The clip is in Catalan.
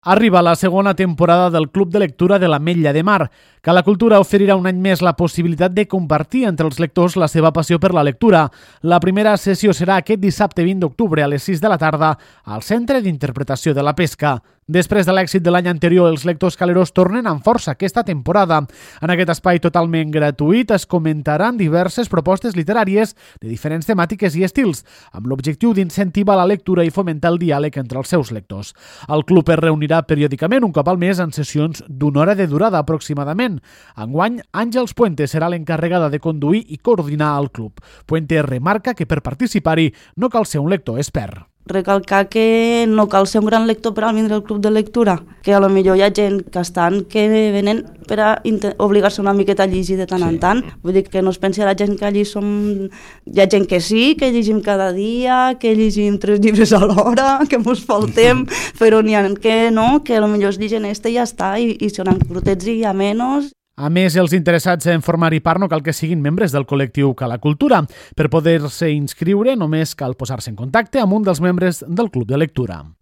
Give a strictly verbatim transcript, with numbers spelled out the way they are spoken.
Arriba la segona temporada del Club de Lectura de l'Ametlla de Mar. Cala Cultura oferirà un any més la possibilitat de compartir entre els lectors la seva passió per la lectura. La primera sessió serà aquest dissabte vint d'octubre a les sis de la tarda al Centre d'Interpretació de la Pesca. Després de l'èxit de l'any anterior, els lectors caleros tornen amb força aquesta temporada. En aquest espai totalment gratuït es comentaran diverses propostes literàries de diferents temàtiques i estils, amb l'objectiu d'incentivar la lectura i fomentar el diàleg entre els seus lectors. El club es reunirà periòdicament un cop al mes en sessions d'una hora de durada aproximadament. Enguany, Àngels Puente serà l'encarregada de conduir i coordinar el club. Puente remarca que per participar-hi no cal ser un lector expert. Recalcar que no cal ser un gran lector per a vindre al club de lectura, que a lo millor hi ha gent que estan que venen per a obligar-se una miqueta a llegir de tant en tant. Vull dir que no es pensi a la gent que allí som... Hi ha gent que sí, que llegim cada dia, que llegim tres llibres a l'hora, que mos faltem, però n'hi ha que no, que a lo millor es lligen este i ja està, i, i són curtets i amenos. A més, els interessats en formar-hi part no cal que siguin membres del col·lectiu Cala Cultura. Per poder-se inscriure només cal posar-se en contacte amb un dels membres del Club de Lectura.